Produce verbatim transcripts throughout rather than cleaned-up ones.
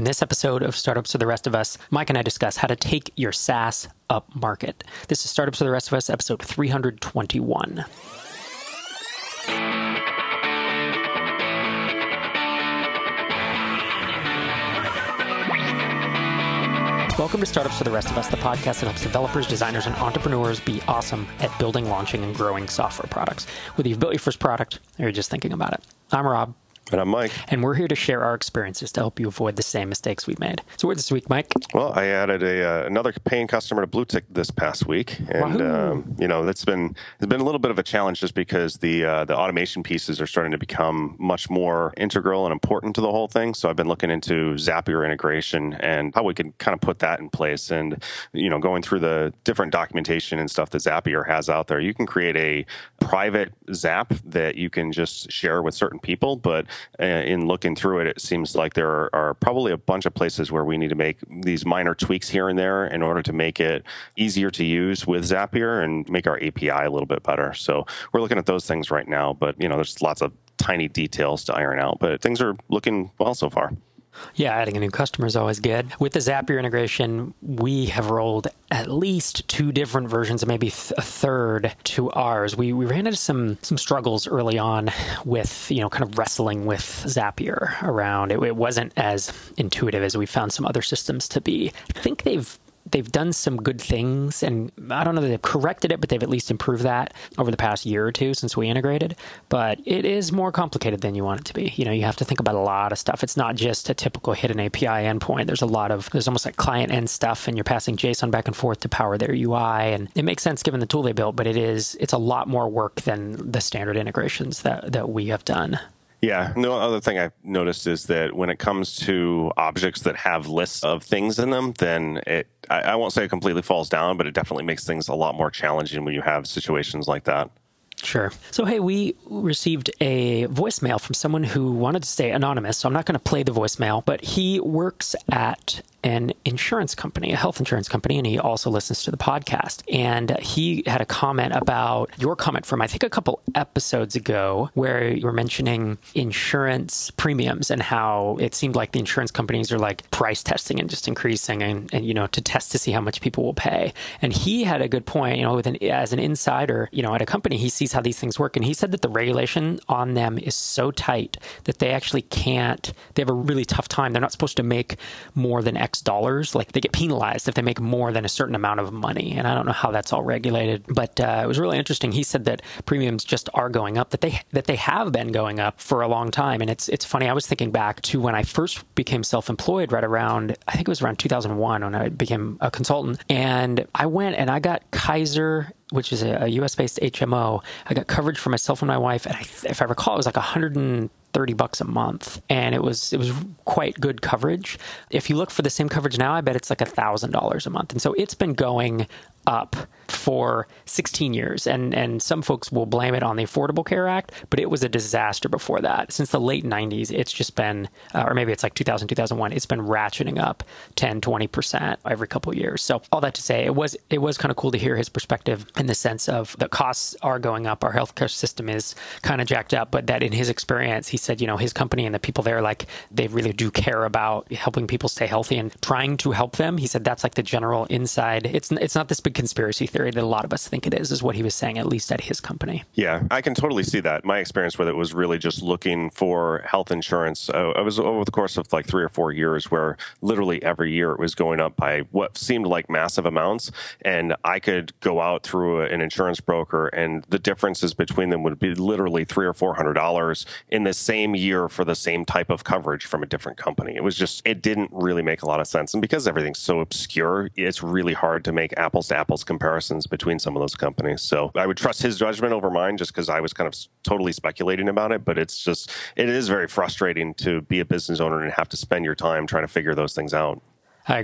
In this episode of Startups for the Rest of Us, Mike and I discuss how to take your SaaS up market. This is Startups for the Rest of Us, episode three hundred twenty-one. Welcome to Startups for the Rest of Us, the podcast that helps developers, designers, and entrepreneurs be awesome at building, launching, and growing software products. Whether you've built your first product or you're just thinking about it. I'm Rob. And I'm Mike. And we're here to share our experiences to help you avoid the same mistakes we've made. So where this week, Mike? Well, I added a uh, another paying customer to BlueTick this past week, and um, you know that's been it's been a little bit of a challenge just because the uh, the automation pieces are starting to become much more integral and important to the whole thing. So I've been looking into Zapier integration and how we can kind of put that in place, and you know going through the different documentation and stuff that Zapier has out there. You can create a private Zap that you can just share with certain people, but in looking through it, it seems like there are, are probably a bunch of places where we need to make these minor tweaks here and there in order to make it easier to use with Zapier and make our A P I a little bit better. So we're looking at those things right now, but you know, there's lots of tiny details to iron out, but things are looking well so far. Yeah, adding a new customer is always good. With the Zapier integration, we have rolled at least two different versions, and maybe th- a third to ours. We we ran into some some struggles early on with, you know, kind of wrestling with Zapier around. It, it wasn't as intuitive as we found some other systems to be. I think they've They've done some good things, and I don't know that they've corrected it, but they've at least improved that over the past year or two since we integrated. But it is more complicated than you want it to be. You know, you have to think about a lot of stuff. It's not just a typical hidden A P I endpoint. There's a lot of, there's almost like client-end stuff, and you're passing JSON back and forth to power their U I. And it makes sense given the tool they built, but it is, it's a lot more work than the standard integrations that, that we have done. Yeah. The other thing I've noticed is that when it comes to objects that have lists of things in them, then it, I, I won't say it completely falls down, but it definitely makes things a lot more challenging when you have situations like that. Sure. So, hey, we received a voicemail from someone who wanted to stay anonymous, so I'm not going to play the voicemail, but he works at an insurance company, a health insurance company, and he also listens to the podcast. And he had a comment about your comment from, I think, a couple episodes ago where you were mentioning insurance premiums and how it seemed like the insurance companies are like price testing and just increasing and, and you know, to test to see how much people will pay. And he had a good point, you know, with an, as an insider, you know, at a company, he sees how these things work. And he said that the regulation on them is so tight that they actually can't, they have a really tough time. They're not supposed to make more than X dollars. Like they get penalized if they make more than a certain amount of money. And I don't know how that's all regulated, but uh, it was really interesting. He said that premiums just are going up, that they that they have been going up for a long time. And it's it's funny. I was thinking back to when I first became self-employed right around, I think it was around two thousand one when I became a consultant. And I went and I got Kaiser, which is a, a U S-based H M O. I got coverage for myself and my wife. And I, if I recall, it was like one hundred thirty bucks a month. And it was it was quite good coverage. If you look for the same coverage now, I bet it's like one thousand dollars a month. And so it's been going up for sixteen years. And, and some folks will blame it on the Affordable Care Act, but it was a disaster before that. Since the late nineties, it's just been, uh, or maybe it's like two thousand, two thousand one, it's been ratcheting up ten, twenty percent every couple of years. So all that to say, it was it was kind of cool to hear his perspective in the sense of the costs are going up. Our healthcare system is kind of jacked up, but that in his experience, he said, you know, his company and the people there, like they really do care about helping people stay healthy and trying to help them. He said that's like the general inside. It's it's not this big conspiracy theory that a lot of us think it is, is what he was saying, at least at his company. Yeah, I can totally see that. My experience with it was really just looking for health insurance. Uh, I was over the course of like three or four years where literally every year it was going up by what seemed like massive amounts. And I could go out through an insurance broker and the differences between them would be literally three or four hundred dollars in the same year for the same type of coverage from a different company. It was just, it didn't really make a lot of sense. And because everything's so obscure, it's really hard to make apples to apples comparisons between some of those companies. So I would trust his judgment over mine just because I was kind of totally speculating about it. But it's just, it is very frustrating to be a business owner and have to spend your time trying to figure those things out. I agree.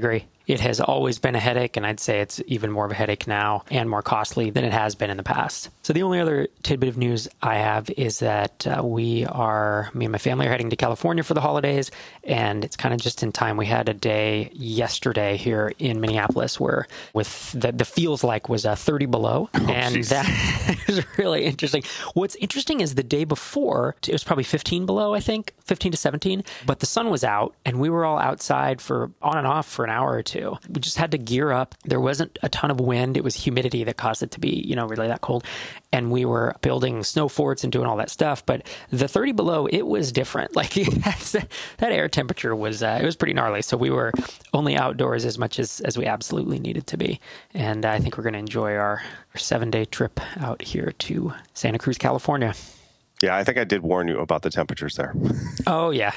It has always been a headache, and I'd say it's even more of a headache now and more costly than it has been in the past. So the only other tidbit of news I have is that uh, we are, me and my family are heading to California for the holidays, and it's kind of just in time. We had a day yesterday here in Minneapolis where with the, the feels like was uh, thirty below, oh, and geez. that is really interesting. What's interesting is the day before, it was probably fifteen below, I think, fifteen to seventeen, but the sun was out, and we were all outside for on and off for an hour or two. We just had to gear up. There wasn't a ton of wind. It was humidity that caused it to be, you know, really that cold. And we were building snow forts and doing all that stuff. But the thirty below, it was different. Like that air temperature was, uh, it was pretty gnarly. So we were only outdoors as much as, as we absolutely needed to be. And I think we're going to enjoy our, our seven day trip out here to Santa Cruz, California. Yeah, I think I did warn you about the temperatures there. Oh, yeah.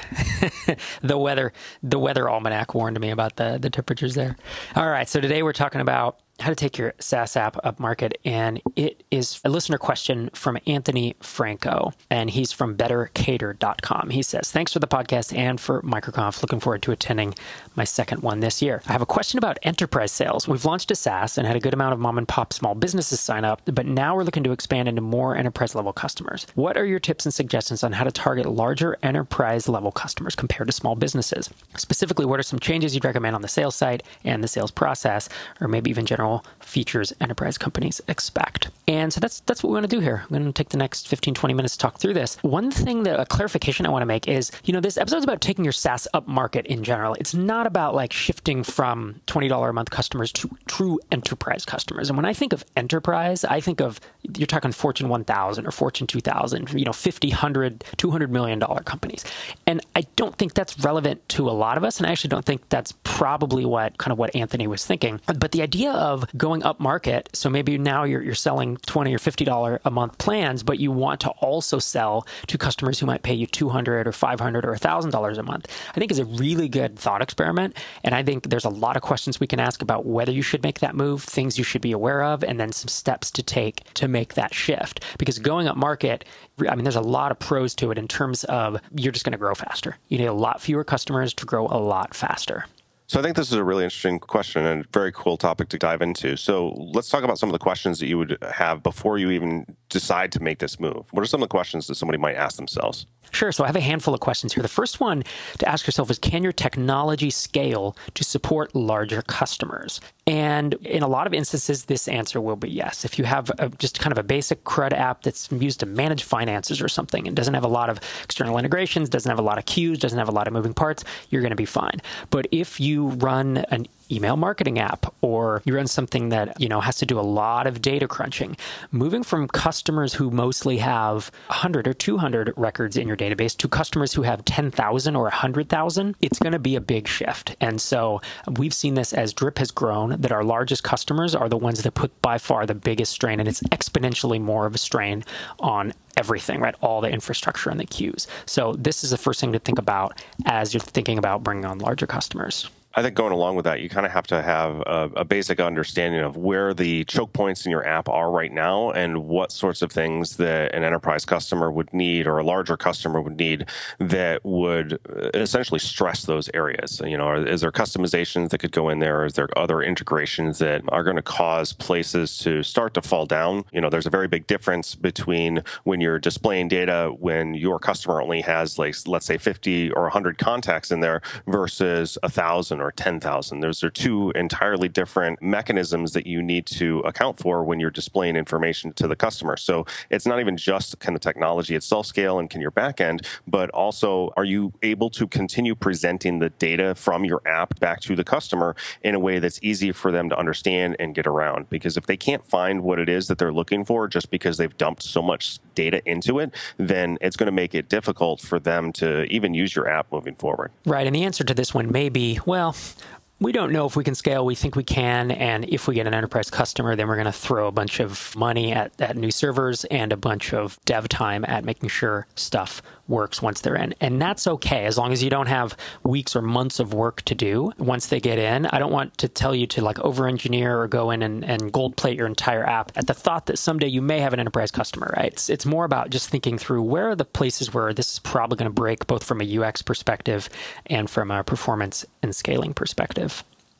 the weather the weather almanac warned me about the, the temperatures there. All right, so today we're talking about how to take your SaaS app up market, and it is a listener question from Anthony Franco, and he's from better cater dot com. He says, thanks for the podcast and for MicroConf. Looking forward to attending my second one this year. I have a question about enterprise sales. We've launched a SaaS and had a good amount of mom and pop small businesses sign up, but now we're looking to expand into more enterprise level customers. What are your tips and suggestions on how to target larger enterprise level customers compared to small businesses? Specifically, what are some changes you'd recommend on the sales side and the sales process, or maybe even general features enterprise companies expect? And so that's that's what we want to do here. I'm going to take the next fifteen, twenty minutes to talk through this. One thing that a clarification I want to make is, you know, this episode is about taking your SaaS up market in general. It's not about like shifting from twenty dollars a month customers to true enterprise customers. And when I think of enterprise, I think of, you're talking Fortune one thousand or Fortune two thousand, you know, fifty, one hundred, two hundred million dollars companies. And I don't think that's relevant to a lot of us. And I actually don't think that's probably what kind of what Anthony was thinking. But the idea of going up market, so maybe now you're you're selling twenty or fifty dollars a month plans, but you want to also sell to customers who might pay you two hundred dollars or five hundred dollars or one thousand dollars a month, I think is a really good thought experiment. And I think there's a lot of questions we can ask about whether you should make that move, things you should be aware of, and then some steps to take to make that shift. Because going up market, I mean, there's a lot of pros to it in terms of you're just going to grow faster. You need a lot fewer customers to grow a lot faster. So I think this is a really interesting question and a very cool topic to dive into. So let's talk about some of the questions that you would have before you even decide to make this move. What are some of the questions that somebody might ask themselves? Sure. So I have a handful of questions here. The first one to ask yourself is, can your technology scale to support larger customers? And in a lot of instances, this answer will be yes. If you have a, just kind of a basic CRUD app that's used to manage finances or something and doesn't have a lot of external integrations, doesn't have a lot of queues, doesn't have a lot of moving parts, you're going to be fine. But if you run an email marketing app, or you run something that, you know, has to do a lot of data crunching, moving from customers who mostly have one hundred or two hundred records in your database to customers who have ten thousand or one hundred thousand, it's going to be a big shift. And so we've seen this as Drip has grown, that our largest customers are the ones that put by far the biggest strain, and it's exponentially more of a strain on everything, right? All the infrastructure and the queues. So this is the first thing to think about as you're thinking about bringing on larger customers. I think going along with that, you kind of have to have a, a basic understanding of where the choke points in your app are right now and what sorts of things that an enterprise customer would need or a larger customer would need that would essentially stress those areas. You know, is there customizations that could go in there? Is there other integrations that are going to cause places to start to fall down? You know, there's a very big difference between when you're displaying data when your customer only has, like, let's say fifty or one hundred contacts in there versus one thousand or ten thousand. Those are two entirely different mechanisms that you need to account for when you're displaying information to the customer. So it's not even just can the technology itself scale and can your backend, but also are you able to continue presenting the data from your app back to the customer in a way that's easy for them to understand and get around? Because if they can't find what it is that they're looking for just because they've dumped so much data into it, then it's going to make it difficult for them to even use your app moving forward. Right. And the answer to this one may be, well, we don't know if we can scale. We think we can. And if we get an enterprise customer, then we're going to throw a bunch of money at, at new servers and a bunch of dev time at making sure stuff works once they're in. And that's okay, as long as you don't have weeks or months of work to do once they get in. I don't want to tell you to like over-engineer or go in and, and gold plate your entire app at the thought that someday you may have an enterprise customer, right? It's, it's more about just thinking through where are the places where this is probably going to break, both from a U X perspective and from a performance and scaling perspective.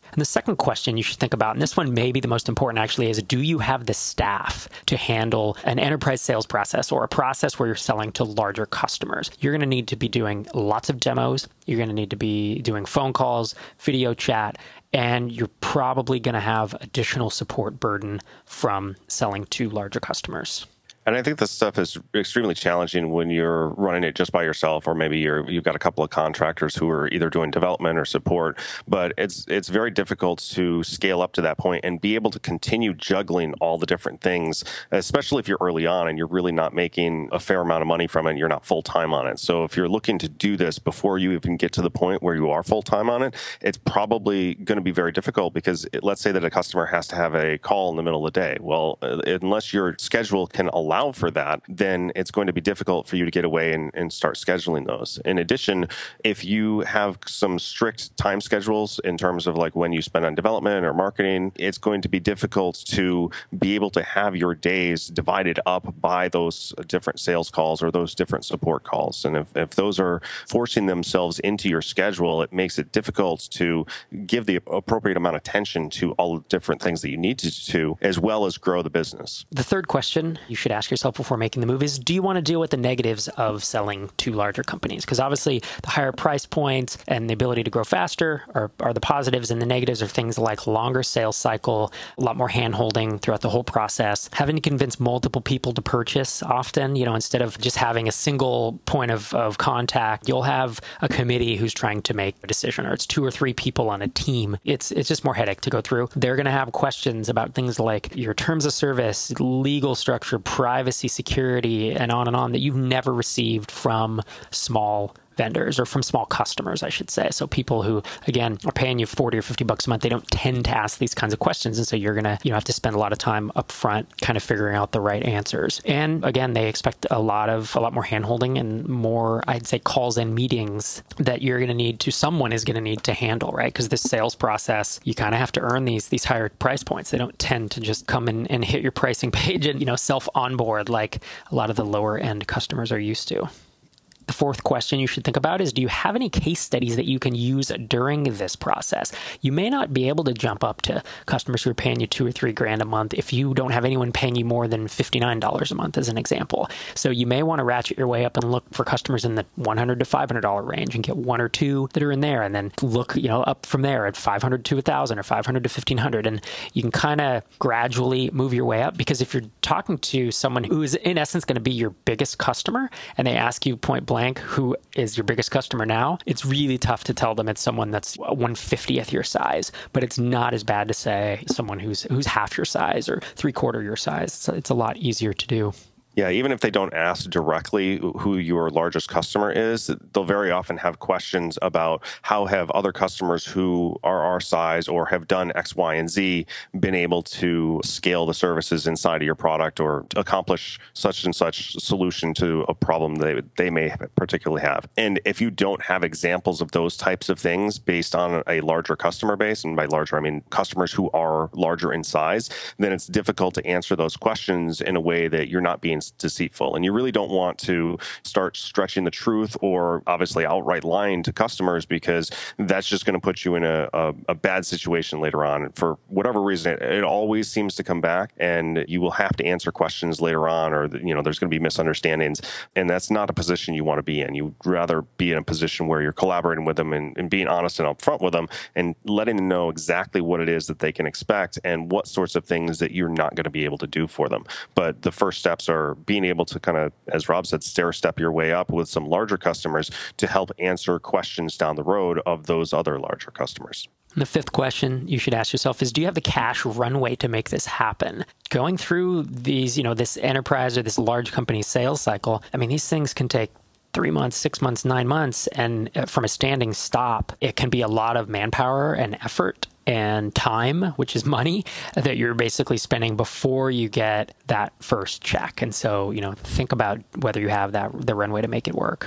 And the second question you should think about, and this one may be the most important actually, is do you have the staff to handle an enterprise sales process or a process where you're selling to larger customers? You're going to need to be doing lots of demos. You're going to need to be doing phone calls, video chat, and you're probably going to have additional support burden from selling to larger customers. And I think this stuff is extremely challenging when you're running it just by yourself, or maybe you're, you've got a couple of contractors who are either doing development or support. But it's it's very difficult to scale up to that point and be able to continue juggling all the different things, especially if you're early on and you're really not making a fair amount of money from it and you're not full-time on it. So if you're looking to do this before you even get to the point where you are full-time on it, it's probably going to be very difficult because it, let's say that a customer has to have a call in the middle of the day. Well, unless your schedule can allow for that, then it's going to be difficult for you to get away and, and start scheduling those. In addition, if you have some strict time schedules in terms of like when you spend on development or marketing, it's going to be difficult to be able to have your days divided up by those different sales calls or those different support calls. And if, if those are forcing themselves into your schedule, it makes it difficult to give the appropriate amount of attention to all the different things that you need to do, as well as grow the business. The third question you should ask yourself before making the move is, do you want to deal with the negatives of selling to larger companies? Because obviously the higher price points and the ability to grow faster are, are the positives, and the negatives are things like longer sales cycle, a lot more hand-holding throughout the whole process, having to convince multiple people to purchase often, you know, instead of just having a single point of, of contact, you'll have a committee who's trying to make a decision, or it's two or three people on a team. It's, it's just more headache to go through. They're going to have questions about things like your terms of service, legal structure, privacy, security, and on and on that you've never received from small vendors or from small customers, I should say. So people who, again, are paying you forty or fifty bucks a month, they don't tend to ask these kinds of questions. And so you're going to, you know, have to spend a lot of time up front kind of figuring out the right answers. And again, they expect a lot of, a lot more handholding and more, I'd say, calls and meetings that you're going to need to, someone is going to need to handle, right? Because this sales process, you kind of have to earn these, these higher price points. They don't tend to just come in and hit your pricing page and, you know, self onboard like a lot of the lower end customers are used to. The fourth question you should think about is, do you have any case studies that you can use during this process? You may not be able to jump up to customers who are paying you two or three grand a month if you don't have anyone paying you more than fifty-nine dollars a month, as an example. So you may want to ratchet your way up and look for customers in the one hundred to five hundred dollars range and get one or two that are in there, and then look, you know, up from there at five hundred to one thousand or five hundred to fifteen hundred. And you can kind of gradually move your way up, because if you're talking to someone who is in essence going to be your biggest customer and they ask you point blank, who is your biggest customer now, it's really tough to tell them it's someone that's one fiftieth your size, but it's not as bad to say someone who's who's half your size or three quarter your size. So it's a lot easier to do. Yeah, even if they don't ask directly who your largest customer is, they'll very often have questions about how have other customers who are our size or have done X, Y, and Z been able to scale the services inside of your product or accomplish such and such solution to a problem they, they may particularly have. And if you don't have examples of those types of things based on a larger customer base, and by larger, I mean customers who are larger in size, then it's difficult to answer those questions in a way that you're not being deceitful. And you really don't want to start stretching the truth or obviously outright lying to customers, because that's just going to put you in a, a, a bad situation later on. And for whatever reason, it, it always seems to come back, and you will have to answer questions later on, or, you know, there's going to be misunderstandings. And that's not a position you want to be in. You'd rather be in a position where you're collaborating with them and, and being honest and upfront with them and letting them know exactly what it is that they can expect and what sorts of things that you're not going to be able to do for them. But the first steps are being able to kind of, as Rob said, stair step your way up with some larger customers to help answer questions down the road of those other larger customers. And the fifth question you should ask yourself is, do you have the cash runway to make this happen? Going through these, you know, this enterprise or this large company sales cycle, I mean, these things can take three months, six months, nine months. And from a standing stop, it can be a lot of manpower and effort and time, which is money, that you're basically spending before you get that first check. And so, you know, think about whether you have that the runway to make it work.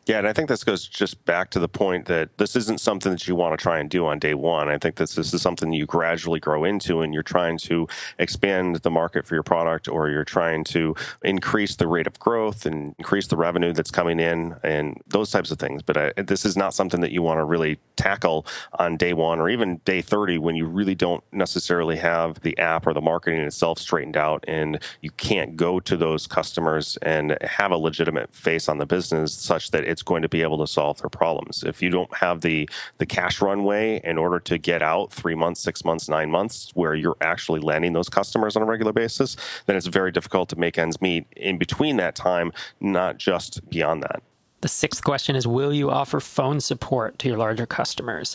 Yeah, and I think this goes just back to the point that this isn't something that you want to try and do on day one. I think that this is something you gradually grow into, and you're trying to expand the market for your product, or you're trying to increase the rate of growth and increase the revenue that's coming in and those types of things. But I, this is not something that you want to really tackle on day one or even day thirty when you really don't necessarily have the app or the marketing itself straightened out, and you can't go to those customers and have a legitimate face on the business such that it's going to be able to solve their problems. If you don't have the the cash runway in order to get out three months, six months, nine months, where you're actually landing those customers on a regular basis, then it's very difficult to make ends meet in between that time, not just beyond that. The sixth question is, will you offer phone support to your larger customers?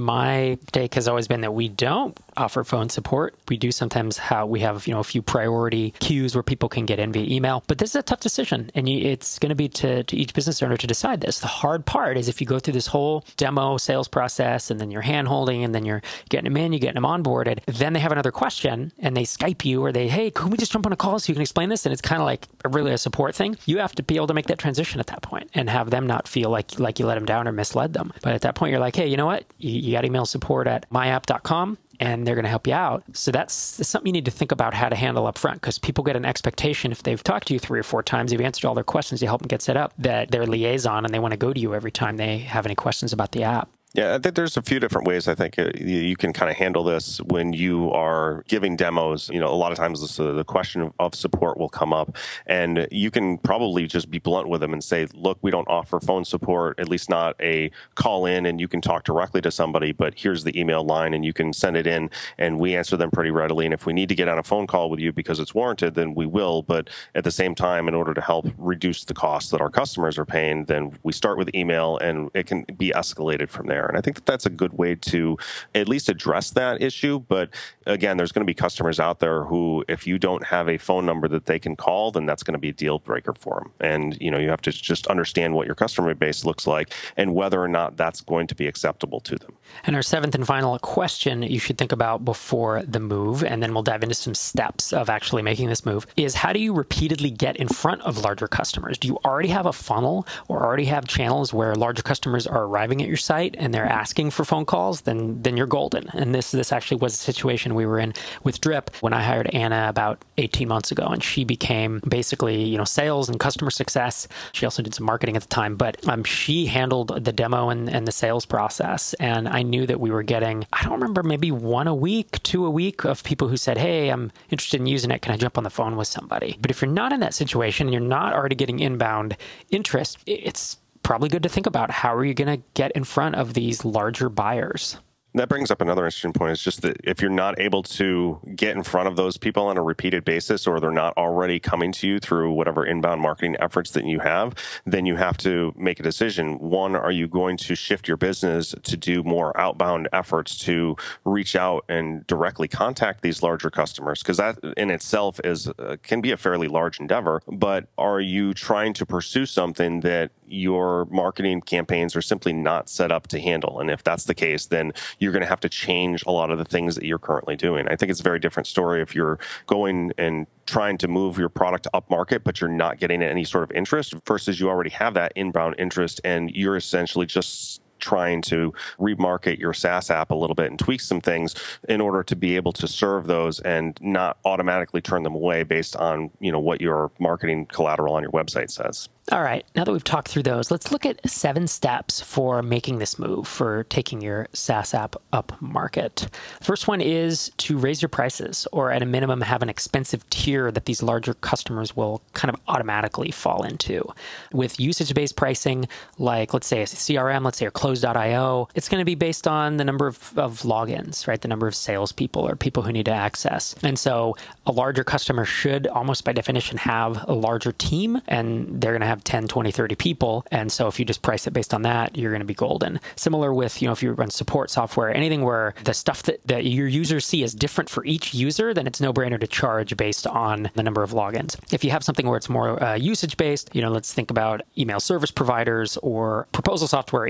My take has always been that we don't offer phone support. We do sometimes how we have, you know, a few priority queues where people can get in via email, but this is a tough decision, and you, it's going to be to, to each business owner to decide this. The hard part is if you go through this whole demo sales process, and then you're hand-holding, and then you're getting them in, you're getting them onboarded, then they have another question, and they Skype you, or they, hey, can we just jump on a call so you can explain this? And it's kind of like a, really a support thing. You have to be able to make that transition at that point and have them not feel like like you let them down or misled them. But at that point, you're like, hey, you know what? You, you got email support at my app dot com, and they're going to help you out. So that's, that's something you need to think about how to handle up front, because people get an expectation if they've talked to you three or four times, you've answered all their questions, you help them get set up, that they're liaison and they want to go to you every time they have any questions about the app. Yeah, I think there's a few different ways I think you can kind of handle this when you are giving demos. You know, a lot of times this, uh, the question of support will come up, and you can probably just be blunt with them and say, look, we don't offer phone support, at least not a call in and you can talk directly to somebody, but here's the email line and you can send it in and we answer them pretty readily. And if we need to get on a phone call with you because it's warranted, then we will. But at the same time, in order to help reduce the costs that our customers are paying, then we start with email and it can be escalated from there. And I think that that's a good way to at least address that issue. But again, there's going to be customers out there who, if you don't have a phone number that they can call, then that's going to be a deal breaker for them. And, you know, you have to just understand what your customer base looks like and whether or not that's going to be acceptable to them. And our seventh and final question you should think about before the move, and then we'll dive into some steps of actually making this move, is how do you repeatedly get in front of larger customers? Do you already have a funnel or already have channels where larger customers are arriving at your site and they're asking for phone calls? Then then you're golden. And this this actually was a situation we were in with Drip when I hired Anna about eighteen months ago, and she became basically, you know, sales and customer success. She also did some marketing at the time, but um, she handled the demo and, and the sales process. And I knew that we were getting, I don't remember, maybe one a week, two a week of people who said, hey, I'm interested in using it. Can I jump on the phone with somebody? But if you're not in that situation and you're not already getting inbound interest, it's probably good to think about how are you going to get in front of these larger buyers. That brings up another interesting point. It's just that if you're not able to get in front of those people on a repeated basis, or they're not already coming to you through whatever inbound marketing efforts that you have, then you have to make a decision. One, are you going to shift your business to do more outbound efforts to reach out and directly contact these larger customers? Because that in itself is uh, can be a fairly large endeavor. But are you trying to pursue something that your marketing campaigns are simply not set up to handle? And if that's the case, then you're going to have to change a lot of the things that you're currently doing. I think it's a very different story if you're going and trying to move your product up market, but you're not getting any sort of interest, versus you already have that inbound interest and you're essentially just trying to remarket your SaaS app a little bit and tweak some things in order to be able to serve those and not automatically turn them away based on, you know, what your marketing collateral on your website says. All right, now that we've talked through those, let's look at seven steps for making this move, for taking your SaaS app up market. First one is to raise your prices, or at a minimum have an expensive tier that these larger customers will kind of automatically fall into. With usage-based pricing, like let's say a C R M, let's say a close dot io, it's going to be based on the number of, of logins, right? The number of salespeople or people who need to access. And so a larger customer should almost by definition have a larger team, and they're going to have ten, twenty, thirty people. And so if you just price it based on that, you're going to be golden. Similar with, you know, if you run support software, anything where the stuff that, that your users see is different for each user, then it's no brainer to charge based on the number of logins. If you have something where it's more uh, usage based, you know, let's think about email service providers or proposal software, invoicing or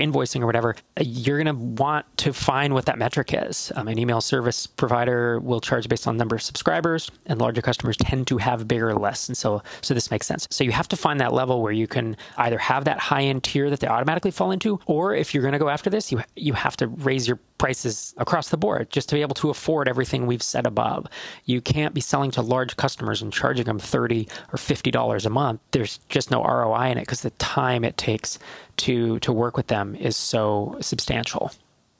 whatever, you're going to want to find what that metric is. Um, an email service provider will charge based on number of subscribers, and larger customers tend to have bigger lists. And so, so this makes sense. So you have to find that level where you can either have that high-end tier that they automatically fall into, or if you're going to go after this, you you have to raise your prices across the board just to be able to afford everything we've said above. You can't be selling to large customers and charging them thirty dollars or fifty dollars a month. There's just no R O I in it because the time it takes to to work with them is so substantial.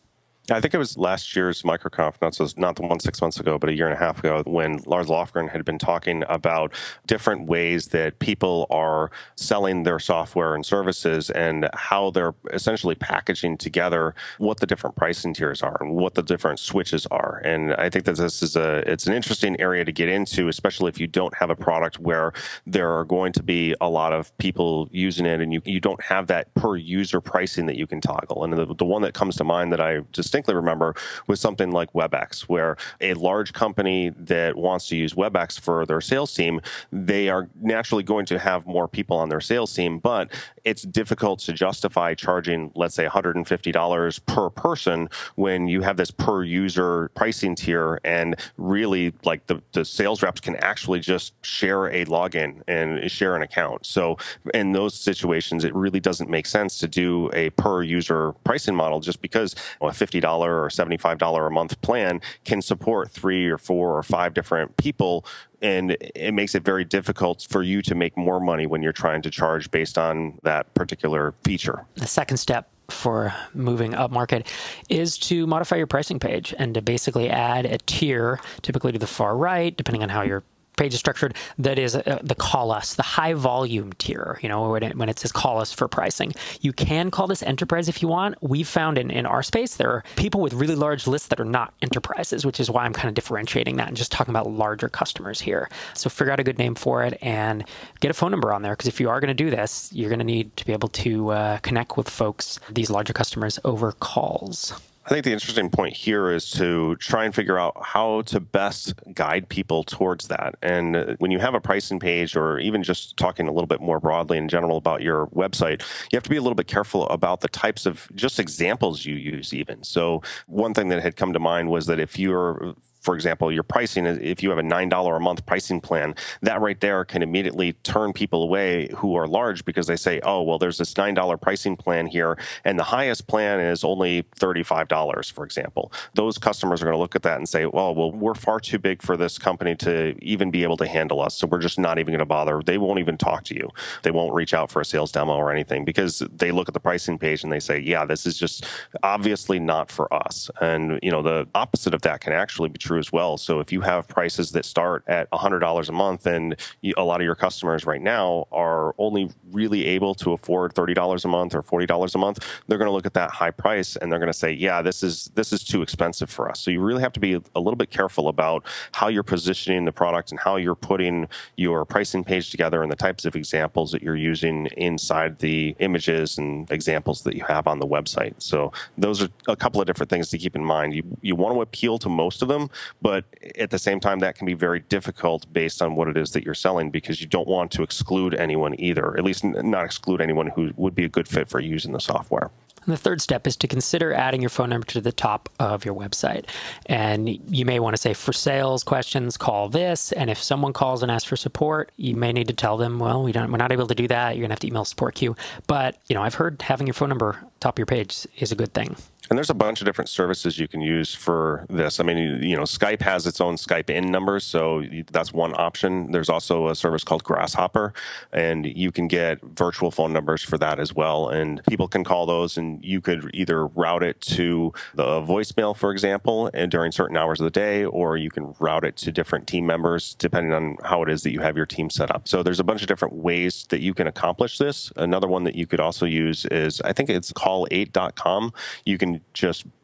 I think it was last year's MicroConf, not, so not the one six months ago, but a year and a half ago, when Lars Lofgren had been talking about different ways that people are selling their software and services and how they're essentially packaging together what the different pricing tiers are and what the different switches are. And I think that this is a it's an interesting area to get into, especially if you don't have a product where there are going to be a lot of people using it and you, you don't have that per user pricing that you can toggle. And the, the one that comes to mind that I distinctly remember was something like WebEx, where a large company that wants to use WebEx for their sales team, they are naturally going to have more people on their sales team, but it's difficult to justify charging, let's say, one hundred fifty dollars per person when you have this per user pricing tier, and really like the, the sales reps can actually just share a login and share an account. So in those situations, it really doesn't make sense to do a per user pricing model, just because a fifty dollars or seventy-five dollars a month plan can support three or four or five different people. And it makes it very difficult for you to make more money when you're trying to charge based on that particular feature. The second step for moving up market is to modify your pricing page and to basically add a tier, typically to the far right, depending on how your page is structured, that is uh, the call us, the high volume tier, you know, when it, when it says call us for pricing. You can call this enterprise if you want. We've found in, in our space, there are people with really large lists that are not enterprises, which is why I'm kind of differentiating that and just talking about larger customers here. So figure out a good name for it and get a phone number on there, because if you are going to do this, you're going to need to be able to uh, connect with folks, these larger customers, over calls. I think the interesting point here is to try and figure out how to best guide people towards that. And when you have a pricing page, or even just talking a little bit more broadly in general about your website, you have to be a little bit careful about the types of just examples you use even. So one thing that had come to mind was that if you're, for example, your pricing, if you have a nine dollars a month pricing plan, that right there can immediately turn people away who are large, because they say, oh, well, there's this nine dollars pricing plan here, and the highest plan is only thirty-five dollars, for example. Those customers are going to look at that and say, well, well, we're far too big for this company to even be able to handle us, so we're just not even going to bother. They won't even talk to you. They won't reach out for a sales demo or anything, because they look at the pricing page and they say, yeah, this is just obviously not for us. And, you know, the opposite of that can actually be true as well. So if you have prices that start at one hundred dollars a month, and you, a lot of your customers right now are only really able to afford thirty dollars a month or forty dollars a month, they're going to look at that high price and they're going to say, yeah, this is this is too expensive for us. So you really have to be a little bit careful about how you're positioning the product and how you're putting your pricing page together and the types of examples that you're using inside the images and examples that you have on the website. So those are a couple of different things to keep in mind. You you want to appeal to most of them, but at the same time, that can be very difficult based on what it is that you're selling, because you don't want to exclude anyone either, at least not exclude anyone who would be a good fit for using the software. And the third step is to consider adding your phone number to the top of your website. And you may want to say, for sales questions, call this. And if someone calls and asks for support, you may need to tell them, well, we don't, we're not able to do that. You're going to have to email support queue. But, you know, I've heard having your phone number top of your page is a good thing. And there's a bunch of different services you can use for this. I mean, you know, Skype has its own Skype in numbers, so that's one option. There's also a service called Grasshopper, and you can get virtual phone numbers for that as well. And people can call those, and you could either route it to the voicemail, for example, and during certain hours of the day, or you can route it to different team members, depending on how it is that you have your team set up. So there's a bunch of different ways that you can accomplish this. Another one that you could also use is, I think it's call eight dot com. You can just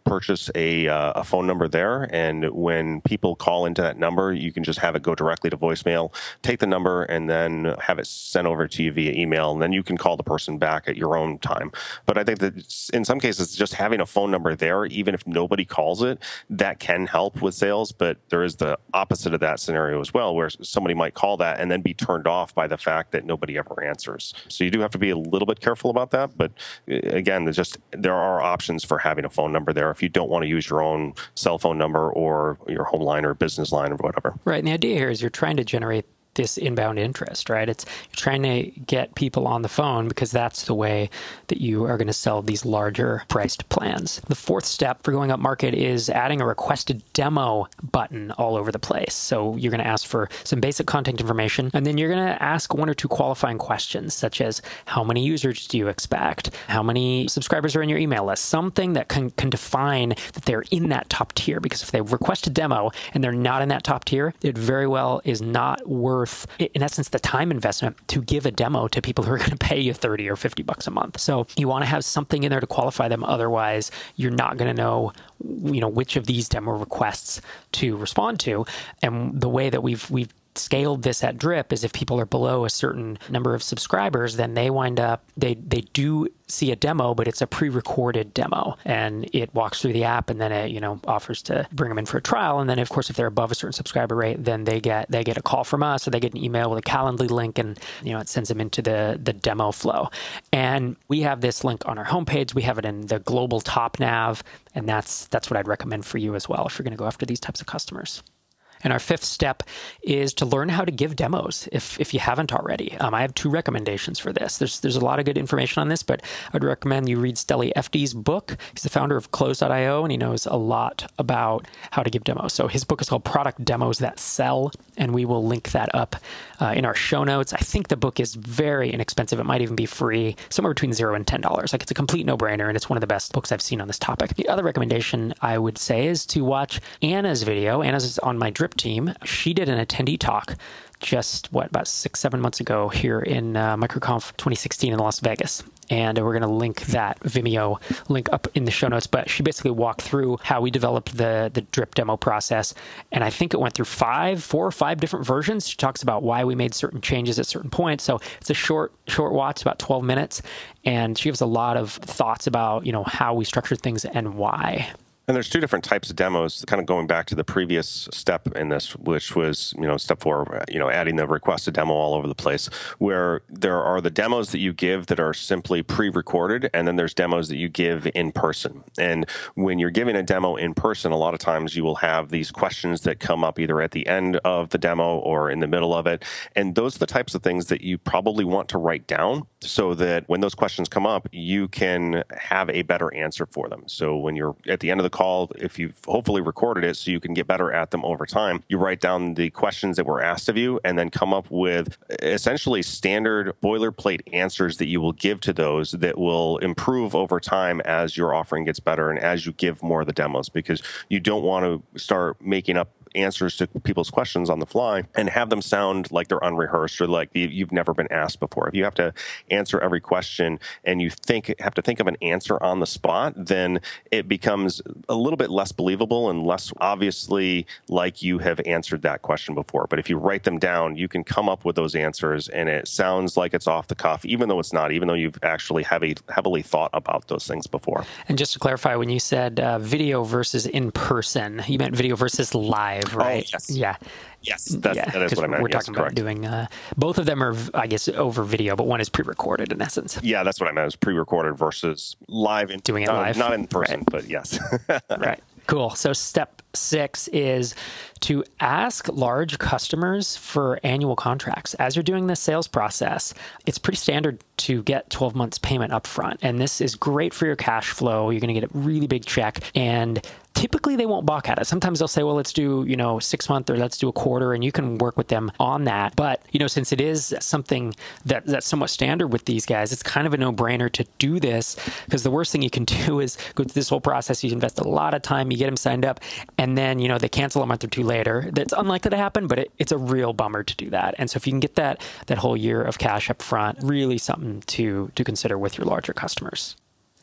purchase a, uh, a phone number there. And when people call into that number, you can just have it go directly to voicemail, take the number, and then have it sent over to you via email. And then you can call the person back at your own time. But I think that in some cases, just having a phone number there, even if nobody calls it, that can help with sales. But there is the opposite of that scenario as well, where somebody might call that and then be turned off by the fact that nobody ever answers. So you do have to be a little bit careful about that. But again, there's just there are options for having a phone number there if you don't want to use your own cell phone number or your home line or business line or whatever. Right. And the idea here is you're trying to generate this inbound interest, right? It's you're trying to get people on the phone because that's the way that you are going to sell these larger priced plans. The fourth step for going up market is adding a requested demo button all over the place. So you're going to ask for some basic contact information, and then you're going to ask one or two qualifying questions, such as how many users do you expect? How many subscribers are in your email list? Something that can, can define that they're in that top tier, because if they request a demo and they're not in that top tier, it very well is not worth in essence, the time investment to give a demo to people who are going to pay you thirty or fifty bucks a month. So you want to have something in there to qualify them. Otherwise, you're not going to know, you know, which of these demo requests to respond to. And the way that we've, we've, scaled this at Drip is if people are below a certain number of subscribers, then they wind up, they they do see a demo, but it's a pre-recorded demo, and it walks through the app, and then it, you know, offers to bring them in for a trial. And then of course, if they're above a certain subscriber rate, then they get they get a call from us, or they get an email with a Calendly link, and you know, it sends them into the the demo flow. And we have this link on our homepage. We have it in the global top nav, and that's that's what I'd recommend for you as well if you're going to go after these types of customers. And our fifth step is to learn how to give demos if if you haven't already. Um, I have two recommendations for this. There's there's a lot of good information on this, but I'd recommend you read Steli Efti's book. He's the founder of Close dot io, and he knows a lot about how to give demos. So his book is called Product Demos That Sell, and we will link that up uh, in our show notes. I think the book is very inexpensive. It might even be free, somewhere between zero and ten dollars. Like, it's a complete no-brainer, and it's one of the best books I've seen on this topic. The other recommendation I would say is to watch Anna's video. Anna's on my Drip team. She did an attendee talk just, what, about six, seven months ago here in uh, MicroConf twenty sixteen in Las Vegas. And we're going to link that Vimeo link up in the show notes. But she basically walked through how we developed the, the Drip demo process. And I think it went through five, four or five different versions. She talks about why we made certain changes at certain points. So it's a short, short watch, about twelve minutes. And she gives a lot of thoughts about, you know, how we structured things and why. And there's two different types of demos, kind of going back to the previous step in this, which was, you know, step four, you know, adding the requested demo all over the place, where there are the demos that you give that are simply pre-recorded, and then there's demos that you give in person. And when you're giving a demo in person, a lot of times you will have these questions that come up either at the end of the demo or in the middle of it. And those are the types of things that you probably want to write down so that when those questions come up, you can have a better answer for them. So when you're at the end of the call, if you've hopefully recorded it so you can get better at them over time, you write down the questions that were asked of you and then come up with essentially standard boilerplate answers that you will give to those that will improve over time as your offering gets better and as you give more of the demos, because you don't want to start making up answers to people's questions on the fly and have them sound like they're unrehearsed or like you've never been asked before. If you have to answer every question and you think have to think of an answer on the spot, then it becomes a little bit less believable and less obviously like you have answered that question before. But if you write them down, you can come up with those answers and it sounds like it's off the cuff, even though it's not, even though you've actually heavy, heavily thought about those things before. And just to clarify, when you said uh, video versus in person, you meant video versus live. Right. Oh, yes. Yeah. Yes, that's, yeah, that is what I meant. We're yes, talking correct. about doing, uh, both of them are, I guess, over video, but one is pre-recorded in essence. Yeah, that's what I meant. It was pre-recorded versus live. In, doing it uh, live. Not in person, right. But yes. Right. Cool. So step six is to ask large customers for annual contracts. As you're doing this sales process, it's pretty standard to get twelve months payment upfront. And this is great for your cash flow. You're going to get a really big check. And typically they won't balk at it. Sometimes they'll say, well, let's do, you know, six month or let's do a quarter, and you can work with them on that. But, you know, since it is something that that's somewhat standard with these guys, it's kind of a no-brainer to do this, because the worst thing you can do is go through this whole process. You invest a lot of time, you get them signed up, and then, you know, they cancel a month or two later. That's unlikely to happen, but it, it's a real bummer to do that. And so if you can get that that whole year of cash up front, really something to to consider with your larger customers.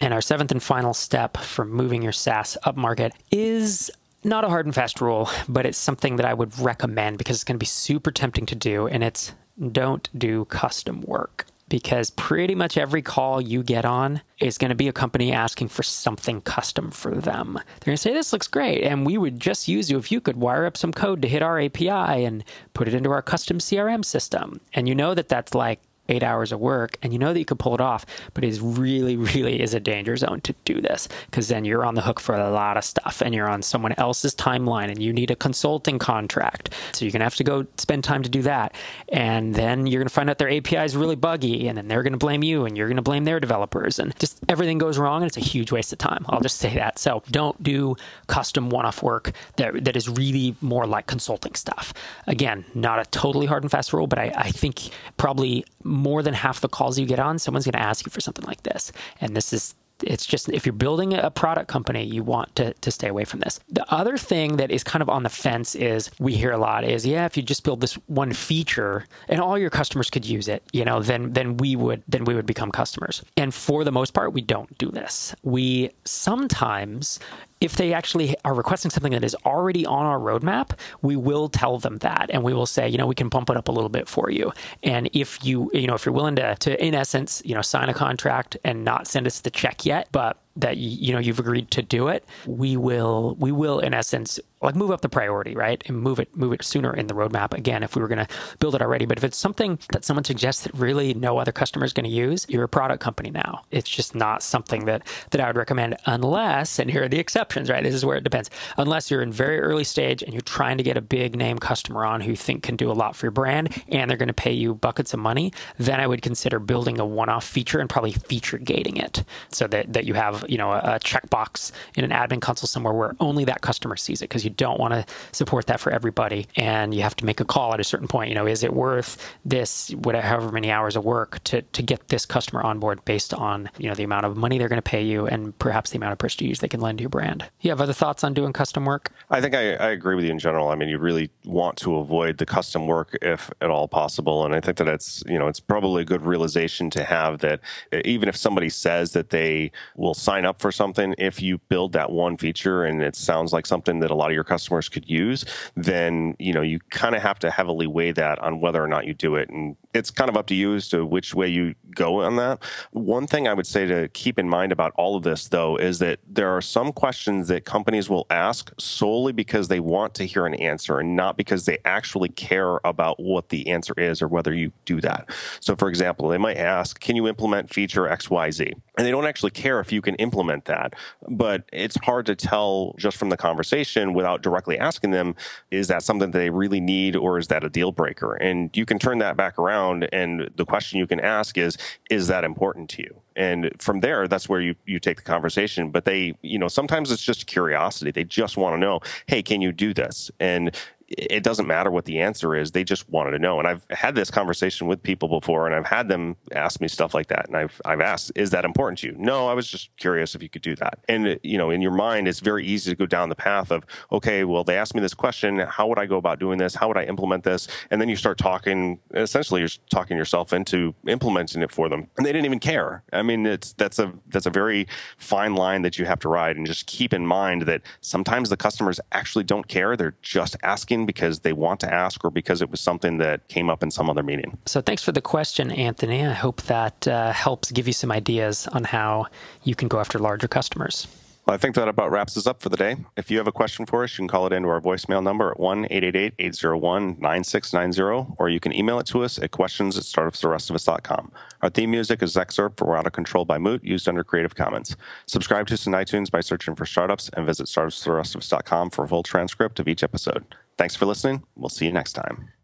And our seventh and final step for moving your SaaS upmarket is not a hard and fast rule, but it's something that I would recommend because it's going to be super tempting to do, and it's don't do custom work. Because pretty much every call you get on is going to be a company asking for something custom for them. They're going to say, this looks great, and we would just use you if you could wire up some code to hit our A P I and put it into our custom C R M system. And you know that that's like eight hours of work, and you know that you could pull it off, but it really, really is a danger zone to do this, because then you're on the hook for a lot of stuff, and you're on someone else's timeline, and you need a consulting contract. So you're going to have to go spend time to do that. And then you're going to find out their A P I is really buggy, and then they're going to blame you, and you're going to blame their developers, and just everything goes wrong, and it's a huge waste of time. I'll just say that. So don't do custom one-off work that, that is really more like consulting stuff. Again, not a totally hard and fast rule, but I, I think probably more than half the calls you get on, someone's going to ask you for something like this. And this is, it's just, if you're building a product company, you want to, to stay away from this. The other thing that is kind of on the fence is, we hear a lot is, yeah, if you just build this one feature and all your customers could use it, you know, then, then we would, then we would become customers. And for the most part, we don't do this. We sometimes, if they actually are requesting something that is already on our roadmap, we will tell them that, and we will say, you know, we can bump it up a little bit for you. And if you, you know, if you're willing to, to in essence, you know, sign a contract and not send us the check yet, but that, you know, you've agreed to do it, we will, we will in essence, like move up the priority, right? And move it, move it sooner in the roadmap. Again, if we were going to build it already, but if it's something that someone suggests that really no other customer is going to use, you're a product company now. It's just not something that, that I would recommend unless, and here are the exceptions, right? This is where it depends. Unless you're in very early stage and you're trying to get a big name customer on who you think can do a lot for your brand and they're going to pay you buckets of money, then I would consider building a one-off feature and probably feature gating it so that, that you have, you know, a, a checkbox in an admin console somewhere where only that customer sees it, because you don't want to support that for everybody. And you have to make a call at a certain point. You know, is it worth this, whatever, however many hours of work to, to get this customer on board based on, you know, the amount of money they're going to pay you and perhaps the amount of prestige they can lend to your brand. You have other thoughts on doing custom work? I think I, I agree with you in general. I mean, you really want to avoid the custom work if at all possible. And I think that it's, you know, it's probably a good realization to have that even if somebody says that they will sign up for something, if you build that one feature and it sounds like something that a lot of your customers could use, then, you know, you kind of have to heavily weigh that on whether or not you do it. And it's kind of up to you as to which way you go on that. One thing I would say to keep in mind about all of this, though, is that there are some questions that companies will ask solely because they want to hear an answer and not because they actually care about what the answer is or whether you do that. So, for example, they might ask, can you implement feature X Y Z? And they don't actually care if you can implement that. But it's hard to tell just from the conversation without directly asking them, is that something that they really need or is that a deal breaker? And you can turn that back around, and the question you can ask is, is that important to you? And from there, that's where you, you take the conversation. But they, you know, sometimes it's just curiosity. They just want to know, hey, can you do this? And it doesn't matter what the answer is. They just wanted to know. And I've had this conversation with people before, and I've had them ask me stuff like that. And I've I've asked, is that important to you? No, I was just curious if you could do that. And, you know, in your mind, it's very easy to go down the path of, okay, well, they asked me this question. How would I go about doing this? How would I implement this? And then you start talking, essentially you're talking yourself into implementing it for them. And they didn't even care. I mean, it's that's a that's a very fine line that you have to ride. And just keep in mind that sometimes the customers actually don't care. They're just asking because they want to ask or because it was something that came up in some other meeting. So thanks for the question, Anthony. I hope that uh, helps give you some ideas on how you can go after larger customers. Well, I think that about wraps us up for the day. If you have a question for us, you can call it into our voicemail number at one eight eight eight, eight zero one, nine six nine zero, or you can email it to us at questions at startups the rest of us dot com. Our theme music is Excerpt for We're Out of Control by Moot, used under Creative Commons. Subscribe to us in iTunes by searching for Startups, and visit startups the rest of us dot com for a full transcript of each episode. Thanks for listening. We'll see you next time.